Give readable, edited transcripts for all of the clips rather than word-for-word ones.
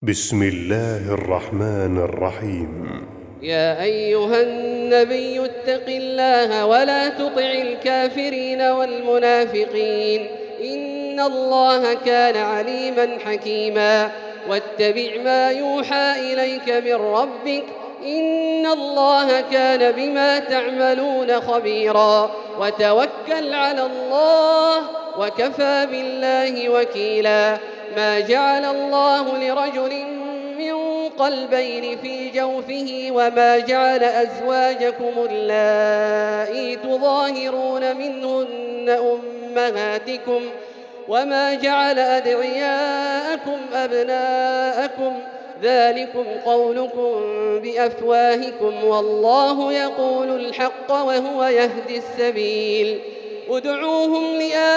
بسم الله الرحمن الرحيم. يا أيها النبي اتق الله ولا تطع الكافرين والمنافقين إن الله كان عليما حكيما. واتبع ما يوحى إليك من ربك إن الله كان بما تعملون خبيرا. وتوكل على الله وكفى بالله وكيلا. ما جعل الله لرجل من قلبين في جوفه وما جعل أزواجكم اللائي تظاهرون منهن أمهاتكم وما جعل أدعياءكم أبناءكم ذلكم قولكم بأفواهكم والله يقول الحق وهو يهدي السبيل. ادعوهم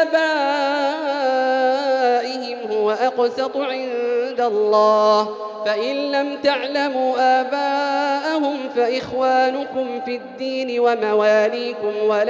لآبائهم هو أقسط عند الله فإن لم تعلموا آباءهم فإخوانكم في الدين ومواليكم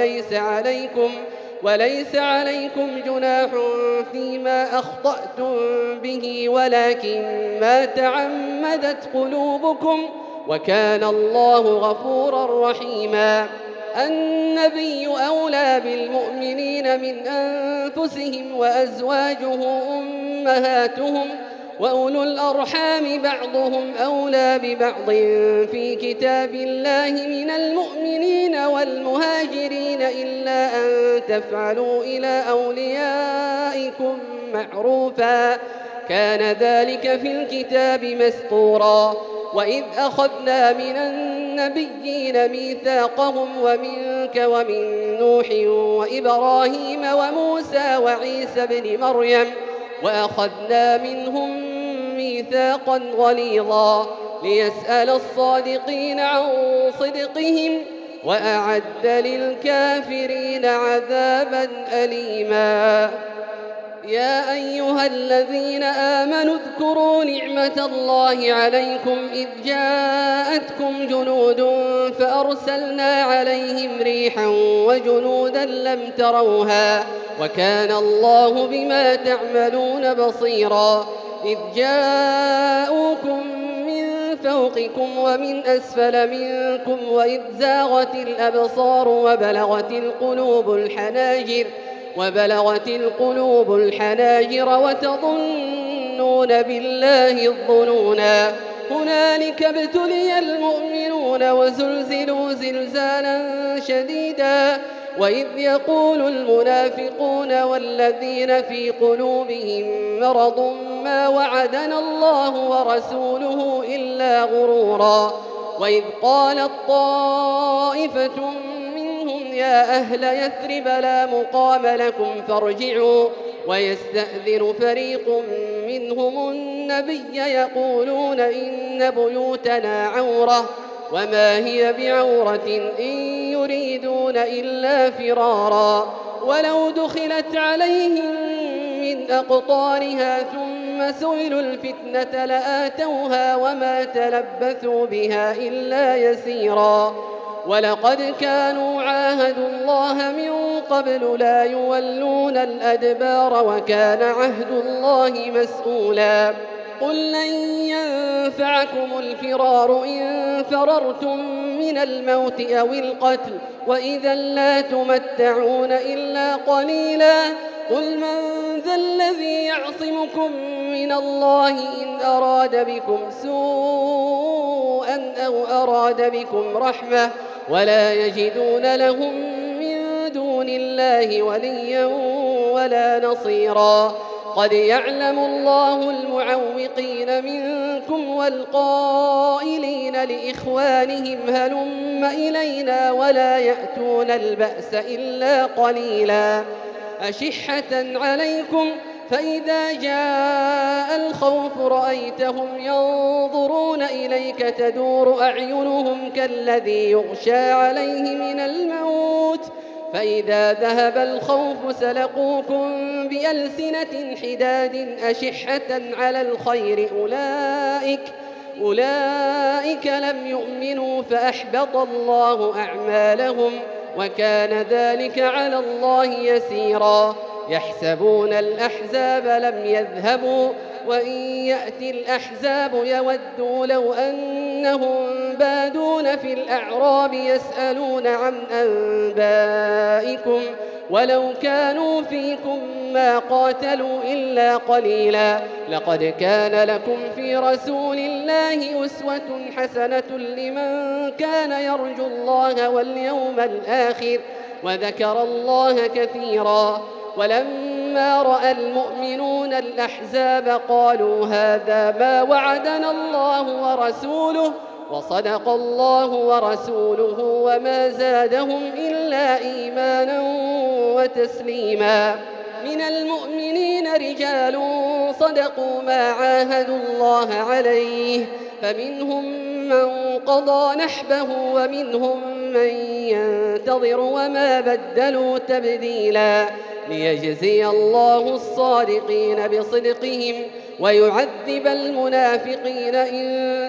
وليس عليكم جناح فيما أخطأتم به ولكن ما تعمدت قلوبكم وكان الله غفورا رحيما. النبي أولى بالمؤمنين من أنفسهم وأزواجه أمهاتهم وأولو الأرحام بعضهم أولى ببعض في كتاب الله من المؤمنين والمهاجرين إلا أن تفعلوا إلى أوليائكم معروفا كان ذلك في الكتاب مسطورا. وإذ أخذنا من النبيين ميثاقهم ومنك ومن نوح وإبراهيم وموسى وعيسى بن مريم وأخذنا منهم ميثاقا غليظا ليسأل الصادقين عن صدقهم وأعد للكافرين عذابا أليما. يا أيها الذين آمنوا اذكروا نعمة الله عليكم إذ جاءتكم جنود فأرسلنا عليهم ريحا وجنودا لم تروها وكان الله بما تعملون بصيرا. إذ جاءوكم من فوقكم ومن أسفل منكم وإذ زاغت الأبصار وبلغت القلوب الحناجر وتظنون بالله الظنونا. هنالك ابتلي المؤمنون وزلزلوا زلزالا شديدا. وإذ يقول المنافقون والذين في قلوبهم مرض ما وعدنا الله ورسوله إلا غرورا. وإذ قالت طائفة يا أهل يثرب لا مقام لكم فارجعوا ويستأذن فريق منهم النبي يقولون إن بيوتنا عورة وما هي بعورة إن يريدون إلا فرارا. ولو دخلت عليهم من أقطارها ثم سئلوا الفتنة لآتوها وما تلبثوا بها إلا يسيرا. ولقد كانوا عاهدوا الله من قبل لا يولون الأدبار وكان عهد الله مسؤولا. قل لن ينفعكم الفرار إن فررتم من الموت أو القتل وإذا لا تمتعون إلا قليلا. قل من ذا الذي يعصمكم من الله إن أراد بكم سوءا أو أراد بكم رحمة ولا يجدون لهم من دون الله وليا ولا نصيرا. قد يعلم الله المعوقين منكم والقائلين لإخوانهم هلم إلينا ولا يأتون البأس إلا قليلا. أشحة عليكم فإذا جاء الخوف رأيتهم ينظرون إليك تدور أعينهم كالذي يغشى عليه من الموت فإذا ذهب الخوف سلقوكم بألسنة حداد أشحة على الخير أولئك لم يؤمنوا فأحبط الله أعمالهم وكان ذلك على الله يسيرا. يحسبون الأحزاب لم يذهبوا وإن يأتي الأحزاب يودوا لو أنهم بادون في الأعراب يسألون عن أنبائكم ولو كانوا فيكم ما قاتلوا إلا قليلا لقد كان لكم في رسول الله أسوة حسنة لمن كان يرجو الله واليوم الآخر وذكر الله كثيرا. ولما رأى المؤمنون الأحزاب قالوا هذا ما وعدنا الله ورسوله وصدق الله ورسوله وما زادهم إلا إيمانا وتسليما. من المؤمنين رجال صدقوا ما عاهدوا الله عليه فمنهم من قضى نحبه ومنهم من ينتظر وما بدلوا تبديلا ليجزي الله الصادقين بصدقهم ويعذب المنافقين إن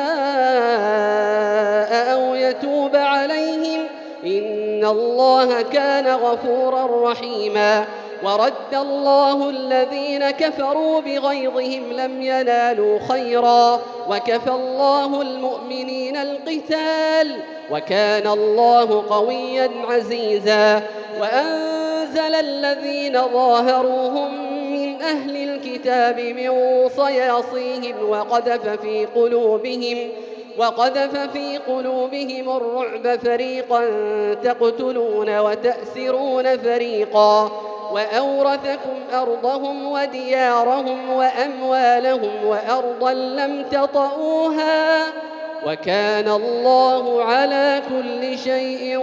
شاء أو يتوب عليهم إن الله كان غفورا رحيما. ورد الله الذين كفروا بغيظهم لم ينالوا خيرا وكفى الله المؤمنين القتال وكان الله قويا عزيزا. وأنزل الذين ظاهروهم من أهل الكتاب من صياصيهم وقذف في قلوبهم الرعب فريقا تقتلون وتأسرون فريقا وأورثكم أرضهم وديارهم وأموالهم وأرضا لم تطئوها وكان الله على كل شيء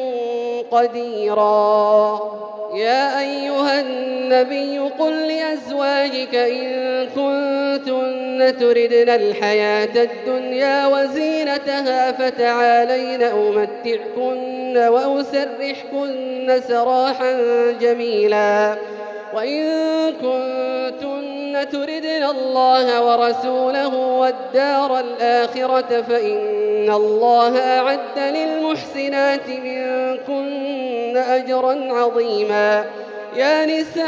قديرا. يا أيها النبي قل لأزواجك إن كنتن تردن الحياة الدنيا وزينتها فتعالين أمتعكن وأسرحكن سراحا جميلا. وإن كنتن تردن الله ورسوله والدار الآخرة فإن الله أعد للمحسنات منكن أجرا عظيما. يا نساء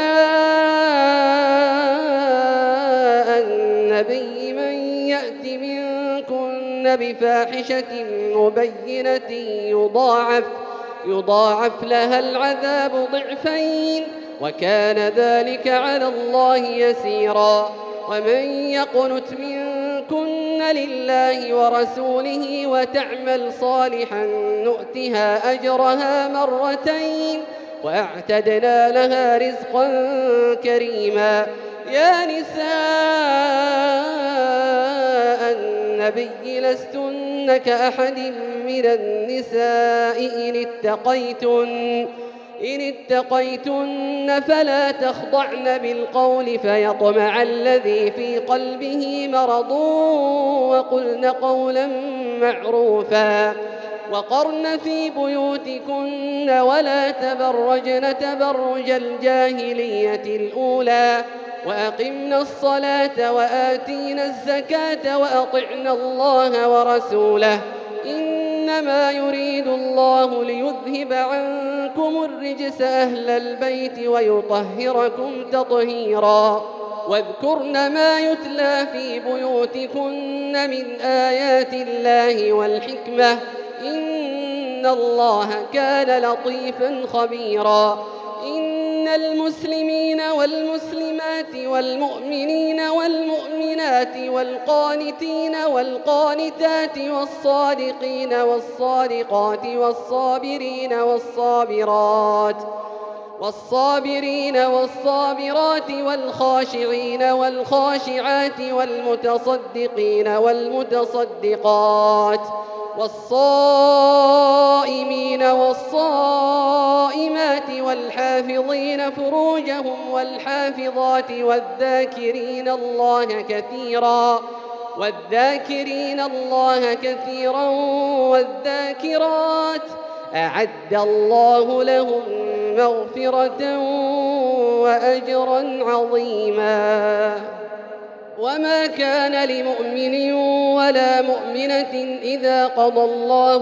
النبي من يأت منكن بفاحشة مبينة يضاعف لها العذاب ضعفين وكان ذلك على الله يسيرا. ومن يقنت منكن لله ورسوله وتعمل صالحا نؤتها أجرها مرتين وأعتدنا لها رزقا كريما. يا نساء النبي لستن كأحد من النساء إن اتقيتن فلا تخضعن بالقول فيطمع الذي في قلبه مرض وقلن قولا معروفا. وقرن في بيوتكن ولا تبرجن تبرج الجاهلية الأولى وأقمنا الصلاة وآتينا الزكاة وأطعنا الله ورسوله إنما يريد الله ليذهب عنكم الرجس أهل البيت ويطهركم تطهيرا. واذكرن ما يتلى في بيوتكن من آيات الله والحكمة إن الله كان لطيفا خبيرا. إن المسلمين والمسلمات والمؤمنين والمؤمنات والقانتين والقانتات والصادقين والصادقات والصابرين والصابرات والخاشعين والخاشعات والمتصدقين والمتصدقات والصائمين والصائمات والحافظين فروجهم والحافظات والذاكرين الله كثيرا والذاكرات أعد الله لهم مغفرة وأجرا عظيما. وما كان لمؤمن ولا مؤمنة إذا قضى الله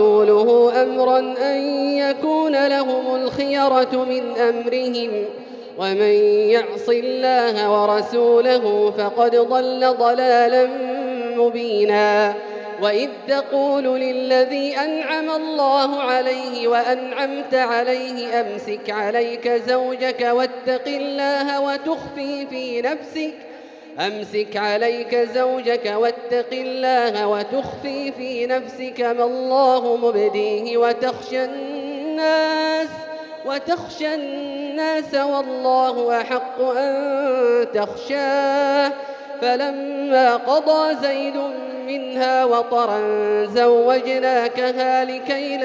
ورسوله أمرا أن يكون لهم الخيرة من أمرهم ومن يعص الله ورسوله فقد ضل ضلالا مبينا. وإذ تقول للذي أنعم الله عليه وأنعمت عليه أمسك عليك زوجك واتق الله وتخفي في نفسك ما الله مبديه وتخشى الناس والله أحق أن تخشاه. فلما قضى زيد منها وطرا زوجناكها لكي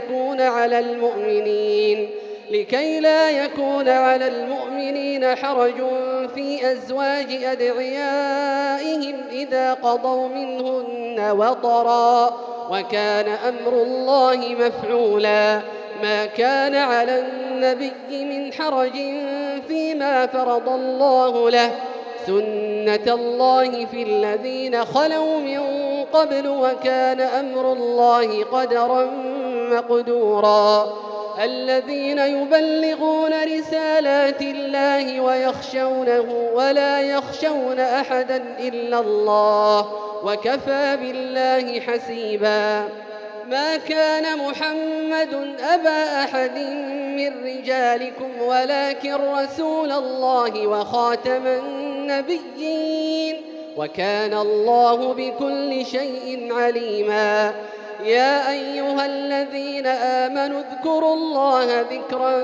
لا يكون على المؤمنين حرج في أزواج أدعيائهم إذا قضوا منهن وطرا، وكان أمر الله مفعولا. ما كان على النبي من حرج فيما فرض الله له، سنة الله في الذين خلوا من قبل، وكان أمر الله قدرا مقدورا. الذين يبلغون رسالات الله ويخشونه ولا يخشون أحدا إلا الله، وكفى بالله حسيبا. ما كان محمد أبا أحد من رجالكم ولكن رسول الله وخاتم النبيين، وكان الله بكل شيء عليما. يا أيها الذين آمنوا اذكروا الله ذكرا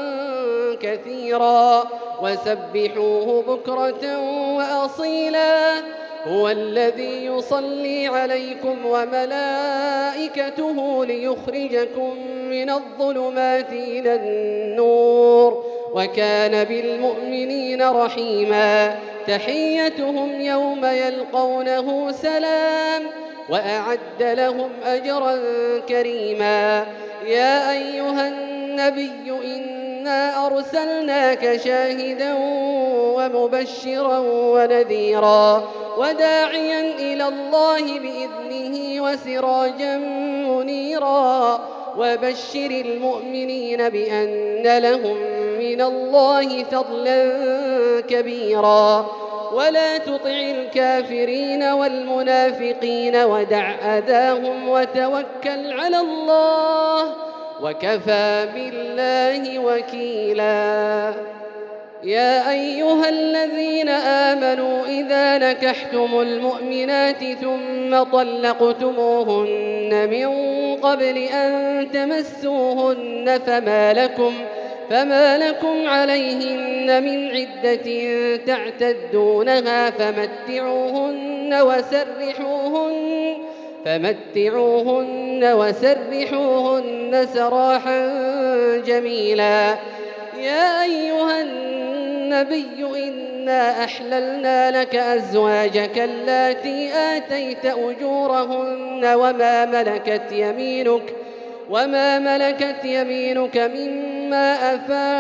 كثيرا وسبحوه بكرة وأصيلا. هو الذي يصلي عليكم وملائكته ليخرجكم من الظلمات إلى النور، وكان بالمؤمنين رحيما. تحيتهم يوم يلقونه سلام، وأعد لهم أجرا كريما. يا أيها النبي إنا أرسلناك شاهدا ومبشرا ونذيرا وداعيا إلى الله بإذنه وسراجا منيرا. وبشر المؤمنين بأن لهم من الله فضلا كبيرا. ولا تطع الكافرين والمنافقين ودع أذاهم وتوكل على الله، وكفى بالله وكيلا. يا أيها الذين آمنوا إذا نكحتم المؤمنات ثم طلقتموهن من قبل أن تمسوهن فما لكم عليهن من عدة تعتدونها فمتعوهن وسرحوهن سراحا جميلا. يا أيها النبي إنا أحللنا لك أزواجك اللاتي آتيت أجورهن وما ملكت يمينك مما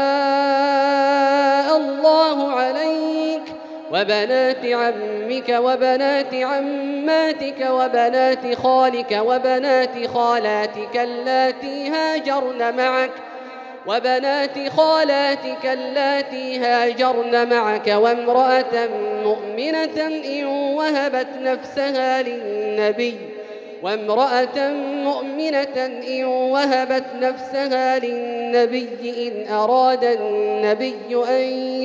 أفاء الله عليك، وبنات عمك وبنات عماتك وبنات خالك وبنات خالاتك اللاتي هاجرن معك وامرأة مؤمنة إن وهبت نفسها للنبي إن أراد النبي أن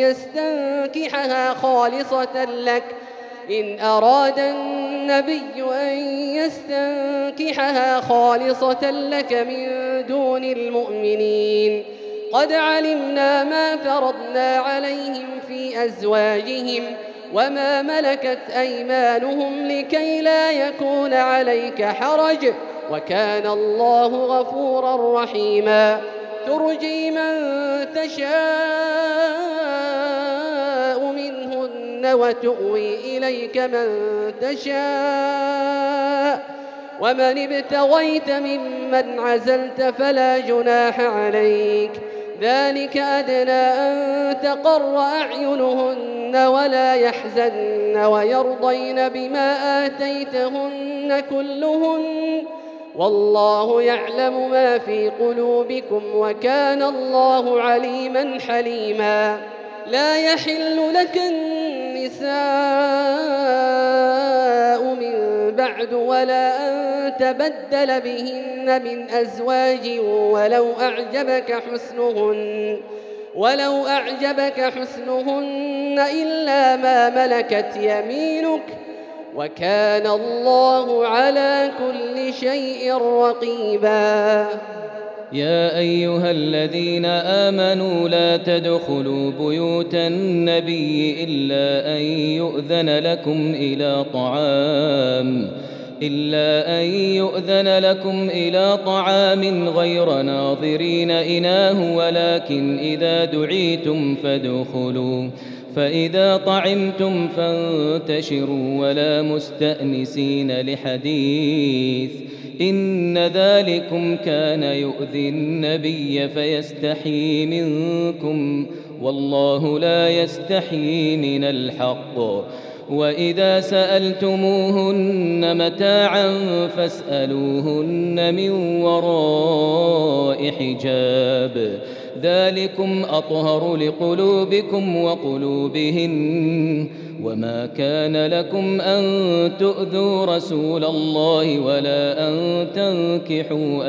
يستنكحها خالصة لك من دون المؤمنين. قد علمنا ما فرضنا عليهم في أزواجهم وما ملكت أيمانهم لكي لا يكون عليك حرج، وكان الله غفورا رحيما. ترجي من تشاء منهن وتؤوي إليك من تشاء، ومن ابتغيت ممن عزلت فلا جناح عليك. ذلك أدنى أن تقر أعينهن ولا يحزن ويرضين بما آتيتهن كلهن، والله يعلم ما في قلوبكم وكان الله عليما حليما. لا يحل لك النساء من بعد ولا أن تبدل بهن من أزواج ولو أعجبك حسنهن إلا ما ملكت يمينك وكان الله على كل شيء رقيبا. يا أيها الذين آمنوا لا تدخلوا بيوت النبي إلا أن يؤذن لكم إلى طعام غير ناظرين إناه ولكن إذا دعيتم فادخلوا فإذا طعمتم فانتشروا ولا مستأنسين لحديث إن ذلكم كان يؤذي النبي فيستحيي منكم والله لا يستحيي من الحق. وإذا سألتموهن متاعا فاسألوهن من وراء حجاب ذلكم أطهر لقلوبكم وقلوبهن. وما كان لكم أن تؤذوا رسول الله ولا أن تنكحوا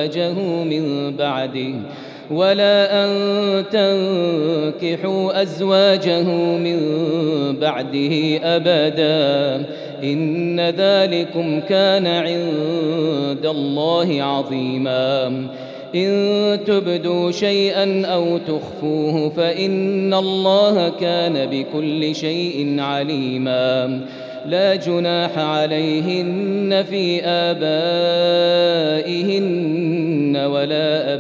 أزواجه من بعده أبدا إن ذلكم كان عند الله عظيما. إن تبدوا شيئا أو تخفوه فإن الله كان بكل شيء عليما. لا جناح عليهن في آبائهن ولا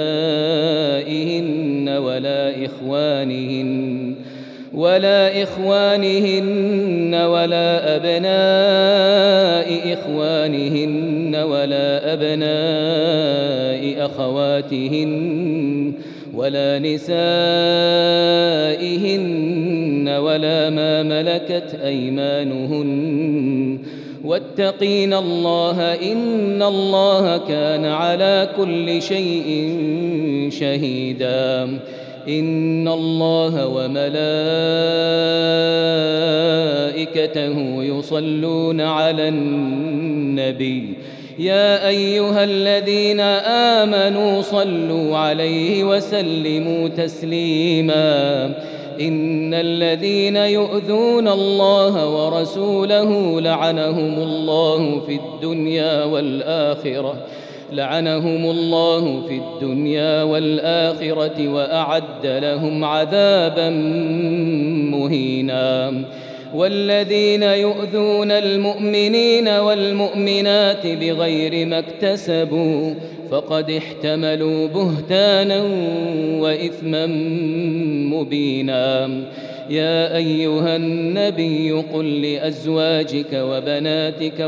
أبنائهن ولا إخوانهن ولا أبناء إخوانهن ولا أبناء أخواتهن ولا نسائهن ولا ما ملكت أيمانهن واتقين الله إن الله كان على كل شيء شهيدا. إن الله وملائكته يصلون على النبي يا أيها الذين آمنوا صلوا عليه وسلموا تسليما. إن الذين يؤذون الله ورسوله لعنهم الله في الدنيا والآخرة وأعد لهم عذابا مهينا. والذين يؤذون المؤمنين والمؤمنات بغير ما اكتسبوا فقد احتملوا بهتانا وإثما مبينا. يا أيها النبي قل لأزواجك وبناتك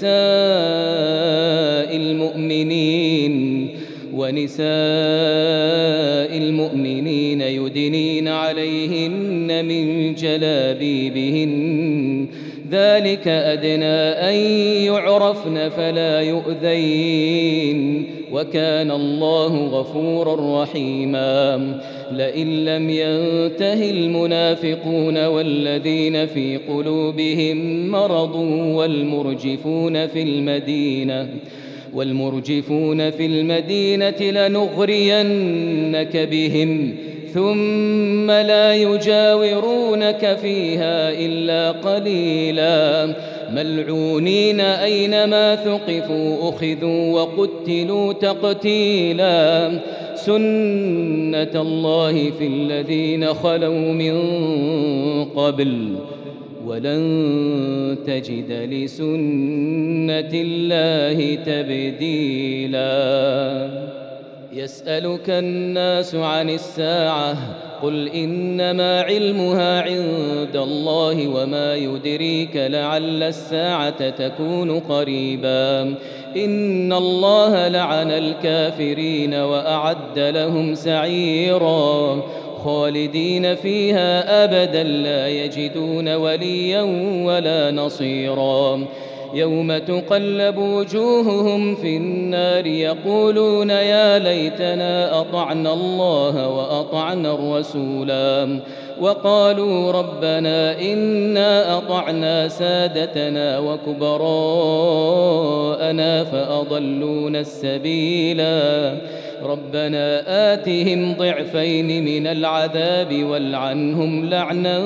ونساء المؤمنين يدنين عليهن من جلابيبهن ذلك أدنى أن يعرفن فلا يؤذين وكان الله غفورا رحيما. لئن لم ينته المنافقون والذين في قلوبهم مرض والمرجفون في المدينة لنغرينك بهم ثم لا يجاورونك فيها إلا قليلا ملعونين أينما ثقفوا أخذوا وقتلوا تقتيلا. سنة الله في الذين خلوا من قبل ولن تجد لسنة الله تبديلا. يسألك الناس عن الساعة قل إنما علمها عند الله وما يدريك لعل الساعة تكون قريبا. إن الله لعن الكافرين وأعد لهم سعيرا خالدين فيها أبدا لا يجدون وليا ولا نصيرا. يوم تقلب وجوههم في النار يقولون يا ليتنا أطعنا الله وأطعنا الرسولا وقالوا ربنا إنا أطعنا سادتنا وكبراءنا فأضلونا السبيلا ربنا آتهم ضعفين من العذاب والعنهم لعنا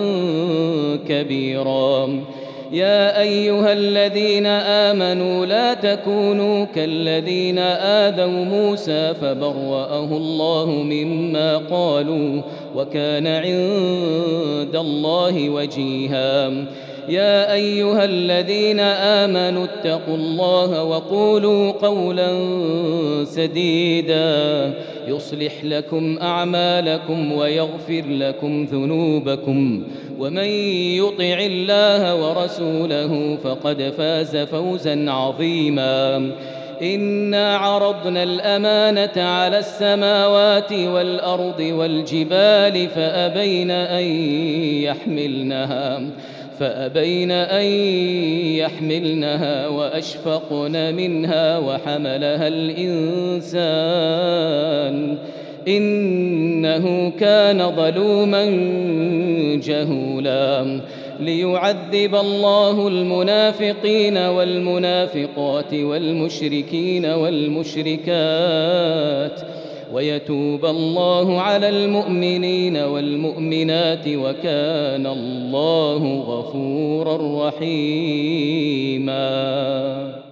كبيرا يا أيها الذين آمنوا لا تكونوا كالذين آذوا موسى فبرأه الله مما قالوا وكان عند الله وجيها يا أيها الذين آمنوا اتقوا الله وقولوا قولا سديدا يصلح لكم أعمالكم ويغفر لكم ذنوبكم ومن يطع الله ورسوله فقد فاز فوزا عظيما إنا عرضنا الأمانة على السماوات والأرض والجبال فأبين أن يحملنها وأشفقن منها وحملها الإنسان إنه كان ظلوما جهولا ليعذب الله المنافقين والمنافقات والمشركين والمشركات ويتوب الله على المؤمنين والمؤمنات وكان الله غفورا رحيما